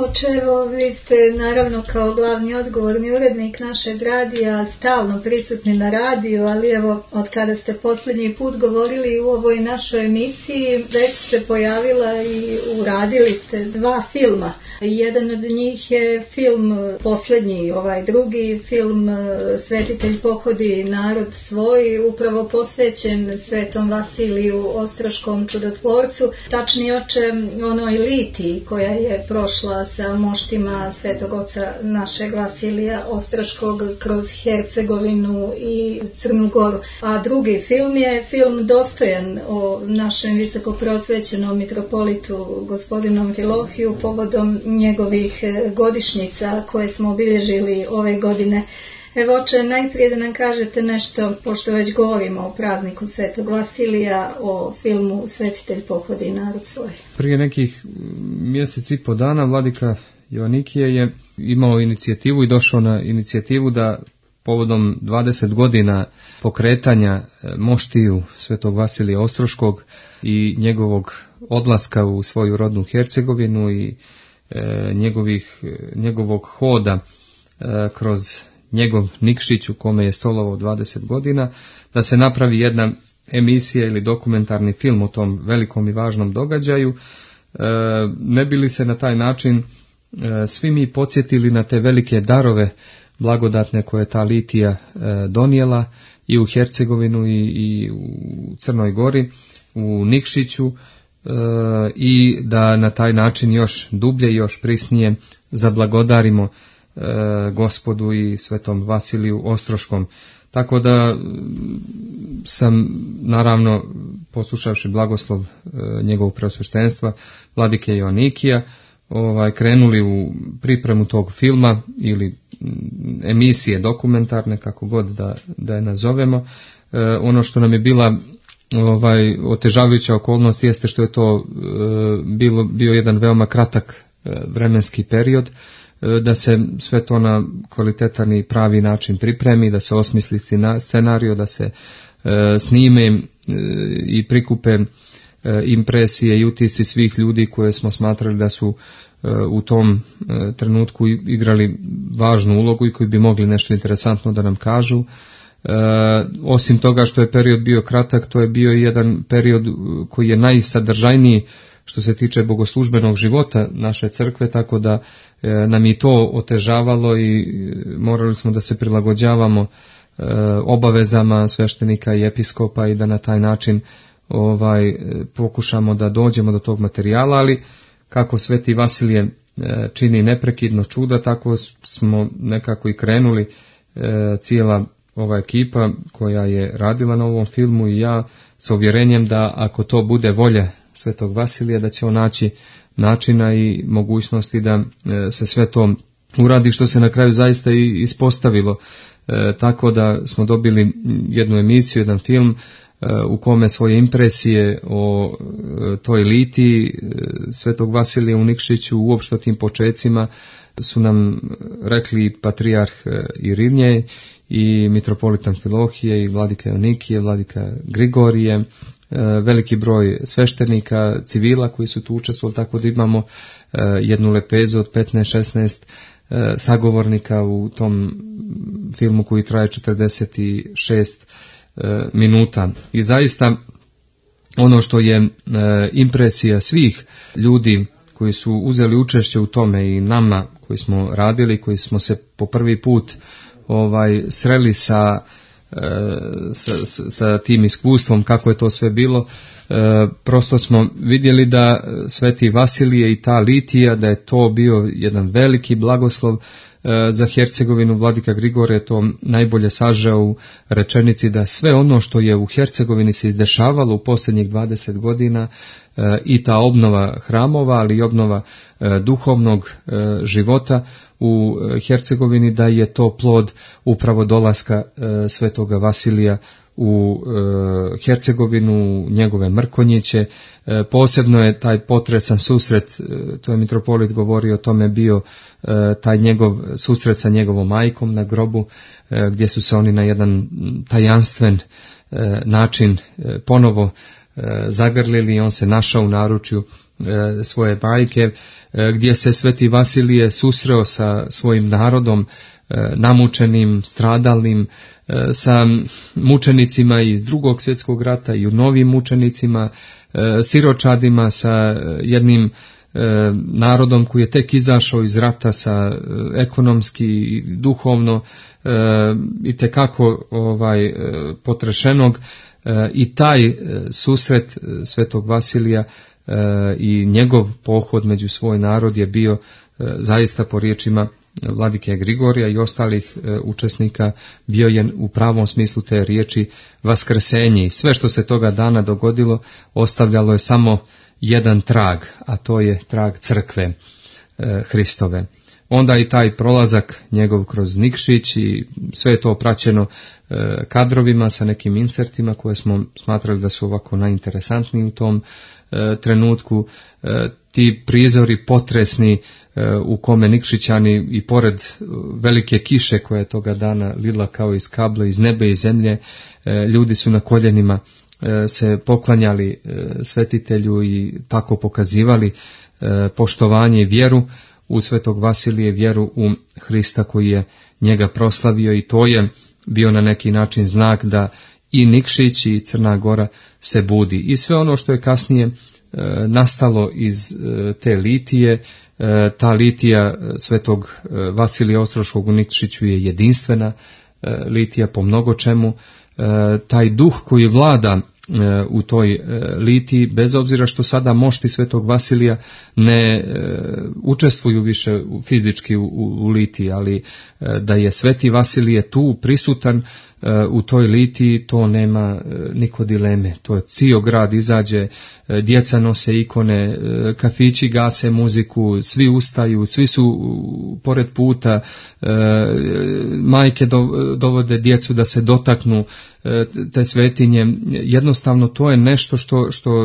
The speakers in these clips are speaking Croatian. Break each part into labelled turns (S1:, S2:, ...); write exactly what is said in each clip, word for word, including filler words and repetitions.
S1: Oče, evo, vi ste naravno kao glavni odgovorni urednik našeg radija stalno prisutni na radiju, ali evo, od kada ste posljednji put govorili u ovoj našoj emisiji, već se pojavila i uradili ste dva filma. Jedan od njih je film posljednji, ovaj drugi film Svetitelj pohodi narod svoj, upravo posvećen Svetom Vasiliju Ostroškom čudotvorcu, tačnije, oče, onoj litiji koja je prošla sa moštima Svetog oca našeg Vasilija Ostroškog kroz Hercegovinu i Crnu Goru. A drugi film je film dostojan o našem visoko prosvećenom mitropolitu gospodinu Amfilohiju povodom njegovih godišnjica koje smo obilježili ove godine. Evo, oče, najprije da nam kažete nešto, pošto već govorimo o prazniku Svetog Vasilija, o filmu Svetitelj pohodi narod svoj.
S2: Prije nekih mjesec i po dana vladika Joanikije je imao inicijativu i došao na inicijativu da povodom dvadeset godina pokretanja moštiju Svetog Vasilija Ostroškog i njegovog odlaska u svoju rodnu Hercegovinu i e, njegovih, njegovog hoda e, kroz njegov Nikšić u kome je stolovao dvadeset godina, da se napravi jedna emisija ili dokumentarni film o tom velikom i važnom događaju, e, ne bi li se na taj način e, svi mi podsjetili na te velike darove blagodatne koje ta litija e, donijela i u Hercegovinu i, i u Crnoj Gori, u Nikšiću, e, i da na taj način još dublje i još prisnije zablagodarimo e, Gospodu i Svetom Vasiliju Ostroškom. Tako da sam, naravno, poslušavši blagoslov e, njegovog preosveštenstva vladike Joanikija, ovaj, krenuli u pripremu tog filma ili emisije dokumentarne, kako god da, da je nazovemo. E, ono što nam je bila ovaj, otežavajuća okolnost jeste što je to e, bilo, bio jedan veoma kratak e, vremenski period, e, da se sve to na kvalitetan i pravi način pripremi, da se osmisli scenario, da se e, snime e, i prikupe e, impresije i utisci svih ljudi koje smo smatrali da su u tom trenutku igrali važnu ulogu i koji bi mogli nešto interesantno da nam kažu. E, osim toga što je period bio kratak, to je bio i jedan period koji je najsadržajniji što se tiče bogoslužbenog života naše crkve, tako da e, nam i to otežavalo i morali smo da se prilagođavamo e, obavezama sveštenika i episkopa i da na taj način ovaj pokušamo da dođemo do tog materijala, ali kako Sveti Vasilije čini neprekidno čuda, tako smo nekako i krenuli, cijela ova ekipa koja je radila na ovom filmu i ja, sa uvjerenjem da ako to bude volja Svetog Vasilija, da će on naći načina i mogućnosti da se sve to uradi, što se na kraju zaista i ispostavilo. Tako da smo dobili jednu emisiju, jedan film u kome svoje impresije o toj litiji Svetog Vasilija u Nikšiću, uopšte o tim počecima, su nam rekli patrijarh Irinje i mitropolit Amfilohije i vladika Joanikije, vladika Grigorije, veliki broj sveštenika, civila koji su tu učestvovali, tako da imamo jednu lepezu od petnaest šesnaest sagovornika u tom filmu koji traje četrdeset šest minuta. I zaista ono što je e, impresija svih ljudi koji su uzeli učešće u tome i nama koji smo radili, koji smo se po prvi put ovaj sreli sa, e, sa, sa, sa tim iskustvom kako je to sve bilo, e, prosto smo vidjeli da Sveti Vasilije i ta litija, da je to bio jedan veliki blagoslov za Hercegovinu. Vladika Grigorije je to najbolje sažeo u rečenici da sve ono što je u Hercegovini se izdešavalo u posljednjih dvadeset godina, i ta obnova hramova, ali i obnova duhovnog života u Hercegovini, da je to plod upravo dolaska Svetoga Vasilija u Hercegovinu, njegove Mrkonjiće. Posebno je taj potresan susret, to je mitropolit govorio o tome, bio taj njegov susret sa njegovom majkom na grobu, gdje su se oni na jedan tajanstven način ponovo zagrlili i on se našao u naručju svoje majke, gdje se Sveti Vasilije susreo sa svojim narodom, namučenim, stradalnim, sa mučenicima iz drugog svjetskog rata i u novim mučenicima, siročadima, sa jednim narodom koji je tek izašao iz rata, sa ekonomski i duhovno i tekako ovaj, potrešenog. I taj susret Svetog Vasilija i njegov pohod među svoj narod je bio zaista, po riječima vladike Grigorija i ostalih učesnika, bio je u pravom smislu te riječi vaskrsenje. Sve što se toga dana dogodilo ostavljalo je samo jedan trag, a to je trag crkve Hristove. Onda i taj prolazak njegov kroz Nikšić i sve je to praćeno kadrovima sa nekim insertima koje smo smatrali da su ovako najinteresantniji u tom trenutku. Ti prizori potresni u kome Nikšićani i pored velike kiše koja je toga dana lila kao iz kable, iz nebe i zemlje, ljudi su na koljenima se poklanjali svetitelju i tako pokazivali poštovanje i vjeru u Svetog Vasilije, vjeru u Hrista koji je njega proslavio, i to je bio na neki način znak da i Nikšić i Crna Gora se budi. I sve ono što je kasnije e, nastalo iz e, te litije, e, ta litija Svetog Vasilija Ostroškog u Nikšiću je jedinstvena e, litija po mnogo čemu. E, taj duh koji vlada u toj litiji, bez obzira što sada mošti Svetog Vasilija ne učestvuju više fizički u, u litiji, ali da je Sveti Vasilije tu prisutan u toj litiji, to nema niko dileme. To je cijel grad izađe, djeca nose ikone, kafići gase muziku, svi ustaju, svi su pored puta, majke dovode djecu da se dotaknu te svetinje. Jednostavno to je nešto što, što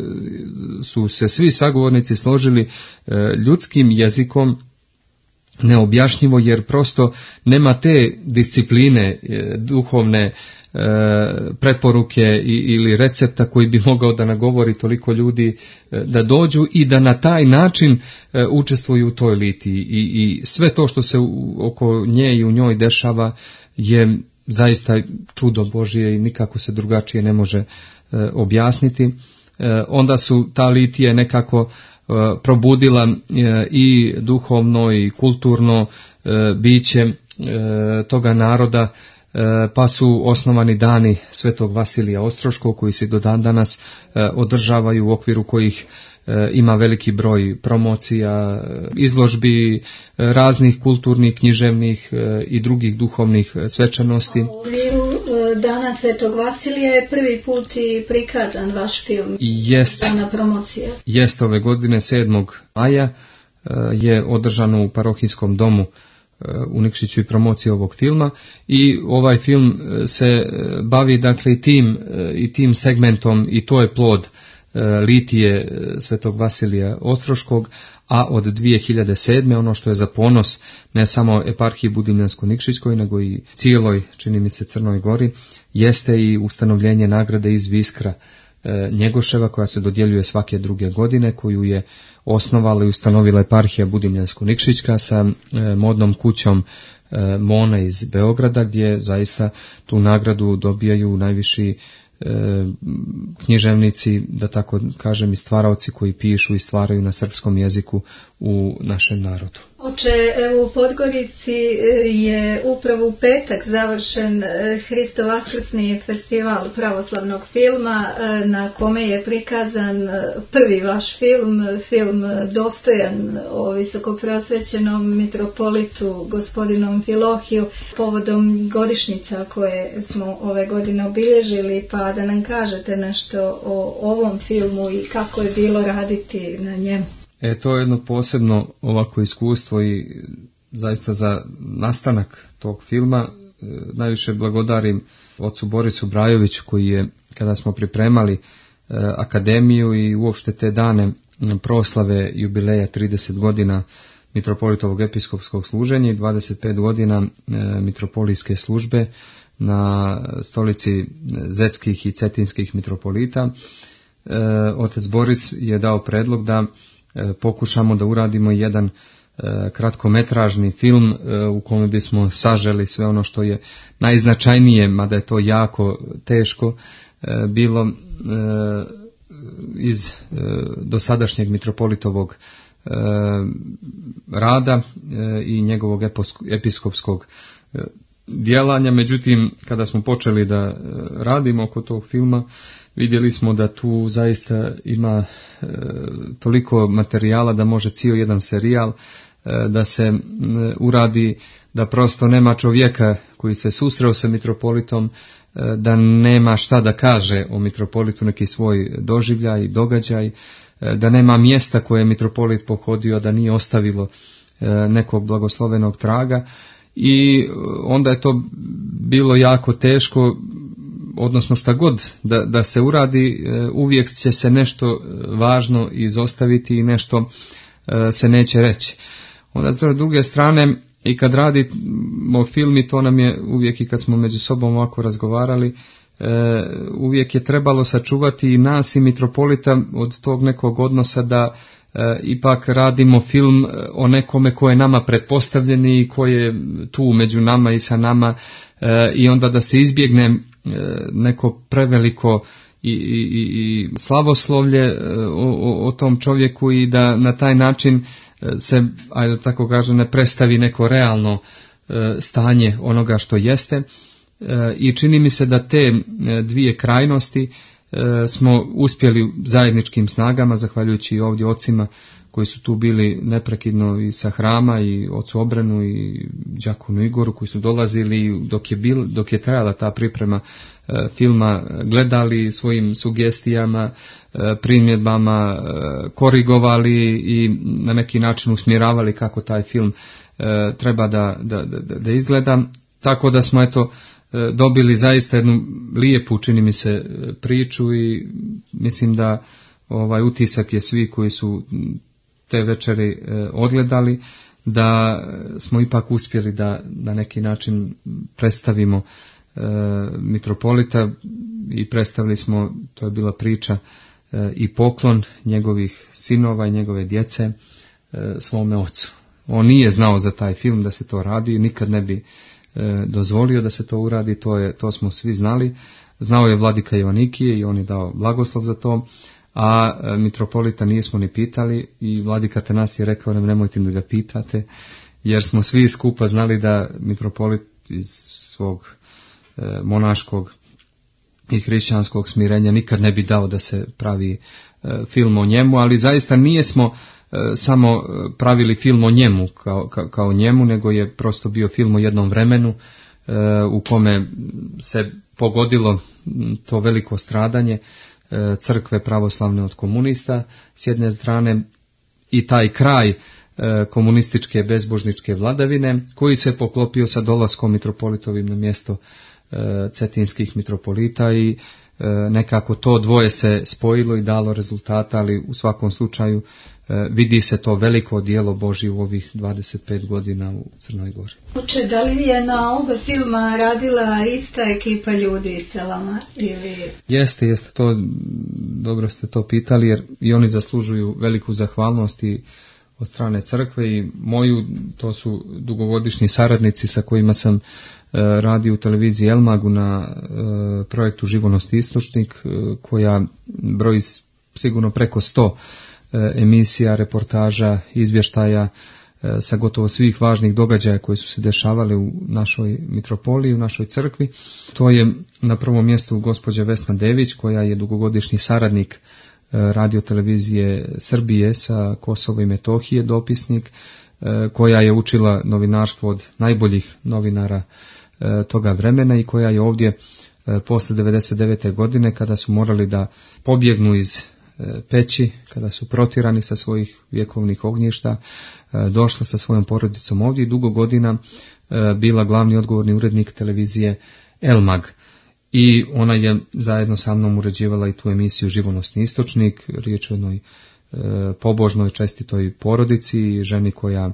S2: su se svi sagovornici složili ljudskim jezikom neobjašnjivo, jer prosto nema te discipline duhovne preporuke ili recepta koji bi mogao da nagovori toliko ljudi da dođu i da na taj način učestvuju u toj litiji. I, i sve to što se oko nje i u njoj dešava je zaista čudo Božije i nikako se drugačije ne može objasniti. Onda su ta litija nekako probudila i duhovno i kulturno biće toga naroda, pa su osnovani dani Svetog Vasilija Ostroškog koji se do dan danas održavaju, u okviru kojih ima veliki broj promocija, izložbi, raznih kulturnih, književnih i drugih duhovnih svečanosti.
S1: U okviru Dana Svetog Vasilija je prvi put i prikazan vaš film.
S2: Jest,
S1: Dana promocija.
S2: Jest, ove godine sedmog maja je održano u parohijskom domu u Nikšiću i promocija ovog filma, i ovaj film se bavi dakle i tim, i tim segmentom, i to je plod litije Svetog Vasilija Ostroškog, a od dvije hiljade sedme ono što je za ponos ne samo eparhiji Budimljansko-Nikšićkoj, nego i cijeloj, čini mi se, Crnoj Gori, jeste i ustanovljenje nagrade iz Viskra Njegoševa, koja se dodjeljuje svake druge godine, koju je osnovala i ustanovila eparhija Budimljansko-Nikšićka sa modnom kućom Mona iz Beograda, gdje zaista tu nagradu dobijaju najviši književnici, da tako kažem, i stvaraoci koji pišu i stvaraju na srpskom jeziku u našem narodu.
S1: Oče, evo u Podgorici je upravo u petak završen Hristo Vaskrsni festival pravoslavnog filma, na kome je prikazan prvi vaš film, film dostojan o visokoprosvećenom mitropolitu gospodinu Filohiju, povodom godišnjica koje smo ove godine obilježili, pa da nam kažete nešto o ovom filmu i kako je bilo raditi na njemu.
S2: E, to je jedno posebno ovako iskustvo i zaista za nastanak tog filma e, najviše blagodarim ocu Borisu Brajoviću, koji je, kada smo pripremali e, akademiju i uopšte te dane proslave jubileja trideset godina mitropolitovog episkopskog služenja i dvadeset pet godina e, mitropolijske službe na stolici zetskih i cetinskih mitropolita, otac Boris je dao predlog da pokušamo da uradimo jedan kratkometražni film u kome bismo saželi sve ono što je najznačajnije, mada je to jako teško bilo iz dosadašnjeg mitropolitovog rada i njegovog episkopskog djelanja. Međutim, kada smo počeli da radimo oko tog filma, vidjeli smo da tu zaista ima e, toliko materijala da može cijeli jedan serijal e, da se e, uradi, da prosto nema čovjeka koji se susreo sa mitropolitom, e, da nema šta da kaže o mitropolitu, neki svoj doživljaj i događaj, e, da nema mjesta koje je mitropolit pohodio da nije ostavilo e, nekog blagoslovenog traga. I onda je to bilo jako teško, odnosno šta god da, da se uradi, uvijek će se nešto važno izostaviti i nešto se neće reći. Onda s druge strane, i kad radimo film, i to nam je uvijek, i kad smo među sobom ovako razgovarali, uvijek je trebalo sačuvati i nas i mitropolita od tog nekog odnosa da E, ipak radimo film o nekome ko je nama pretpostavljen i ko je tu među nama i sa nama, e, i onda da se izbjegne e, neko preveliko i, i, i slavoslovlje e, o, o tom čovjeku i da na taj način se, ajde tako kažem, ne predstavi neko realno e, stanje onoga što jeste, e, i čini mi se da te dvije krajnosti smo uspjeli zajedničkim snagama, zahvaljujući ovdje ocima koji su tu bili neprekidno i sa hrama, i ocu Obrenu i đakonu Igoru koji su dolazili dok je, bil, dok je trajala ta priprema e, filma, gledali svojim sugestijama, e, primjedbama, e, korigovali i na neki način usmjeravali kako taj film e, treba da, da, da, da izgleda. Tako da smo eto dobili zaista jednu lijepu, čini mi se, priču, i mislim da ovaj utisak je svi koji su te večeri e, odgledali, da smo ipak uspjeli da na neki način predstavimo e, mitropolita, i predstavili smo, to je bila priča e, i poklon njegovih sinova i njegove djece e, svome ocu. On nije znao za taj film da se to radi, nikad ne bi dozvolio da se to uradi, to, je, to smo svi znali. Znao je vladika Joanikije i on je dao blagoslov za to, a mitropolita nismo ni pitali, i vladika Atanasije je rekao nam nemojte da ga pitate, jer smo svi skupa znali da mitropolit iz svog e, monaškog i hrišćanskog smirenja nikad ne bi dao da se pravi e, film o njemu, ali zaista nije smo samo pravili film o njemu kao, kao, kao njemu, nego je prosto bio film o jednom vremenu e, u kome se pogodilo to veliko stradanje e, crkve pravoslavne od komunista s jedne strane, i taj kraj e, komunističke bezbožničke vladavine koji se poklopio sa dolaskom mitropolitovim na mjesto e, cetinskih mitropolita, i e, nekako to dvoje se spojilo i dalo rezultata, ali u svakom slučaju vidi se to veliko djelo Božje u ovih dvadeset pet godina u Crnoj Gori.
S1: Uče, da li je na oba filma radila ista ekipa ljudi iz Selama? Ili... Jeste,
S2: jeste, to, dobro ste to pitali, jer i oni zaslužuju veliku zahvalnost i od strane crkve i moju, to su dugogodišnji saradnici sa kojima sam e, radio u televiziji Elmagu na e, projektu Živonost Istočnik, e, koja broji sigurno preko sto emisija, reportaža, izvještaja sa gotovo svih važnih događaja koji su se dešavali u našoj mitropoliji, u našoj crkvi. To je na prvom mjestu gospođa Vesna Dević, koja je dugogodišnji saradnik radio televizije Srbije sa Kosova i Metohije, dopisnik, koja je učila novinarstvo od najboljih novinara toga vremena i koja je ovdje posle devedeset devete godine, kada su morali da pobjegnu iz Peći, kada su protirani sa svojih vjekovnih ognjišta, došla sa svojom porodicom ovdje i dugo godina bila glavni odgovorni urednik televizije Elmag. I ona je zajedno sa mnom uređivala i tu emisiju Živonosni istočnik, riječ o jednoj pobožnoj, čestitoj porodici, ženi koja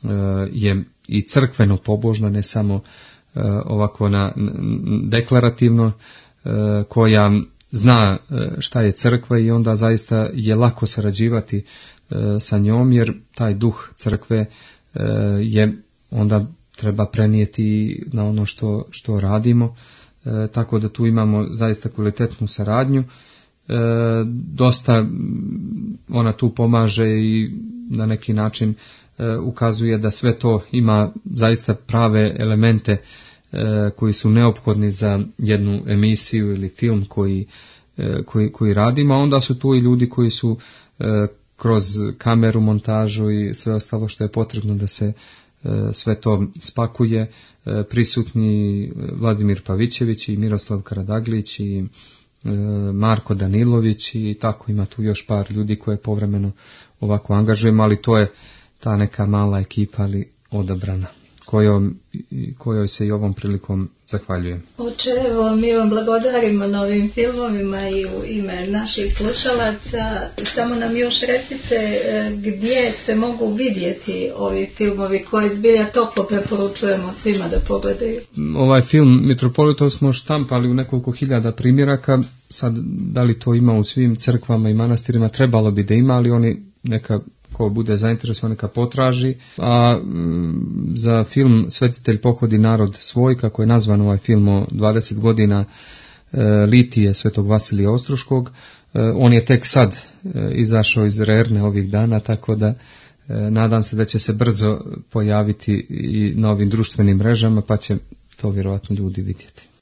S2: je i crkveno pobožna, ne samo ovako na deklarativno, koja zna šta je crkva i onda zaista je lako sarađivati sa njom, jer taj duh crkve je onda treba prenijeti na ono što, što radimo, tako da tu imamo zaista kvalitetnu saradnju. Dosta ona tu pomaže i na neki način ukazuje da sve to ima zaista prave elemente koji su neophodni za jednu emisiju ili film koji, koji, koji radimo, a onda su tu i ljudi koji su kroz kameru, montažu i sve ostalo što je potrebno da se sve to spakuje, prisutni Vladimir Pavićević i Miroslav Karadaglić i Marko Danilović i tako ima tu još par ljudi koje povremeno ovako angažujemo, ali to je ta neka mala ekipa ali odabrana, kojoj, kojoj se i ovom prilikom zahvaljujem.
S1: Oče, evo, mi vam blagodarimo na ovim filmovima i u ime naših slušalaca. Samo nam još recite gdje se mogu vidjeti ovi filmovi koje zbilja toplo preporučujemo svima da pogledaju.
S2: Ovaj film Mitropolitov smo štampali u nekoliko hiljada primjeraka. Sad, da li to ima u svim crkvama i manastirima, trebalo bi da ima, ali oni neka ko bude zainteresovan neka potraži, a m, za film Svetitelj pohodi narod svoj, kako je nazvan ovaj film o dvadeset godina e, litije Svetog Vasilija Ostroškog, e, on je tek sad e, izašao iz Rerne ovih dana, tako da e, nadam se da će se brzo pojaviti i na ovim društvenim mrežama, pa će to vjerojatno ljudi vidjeti.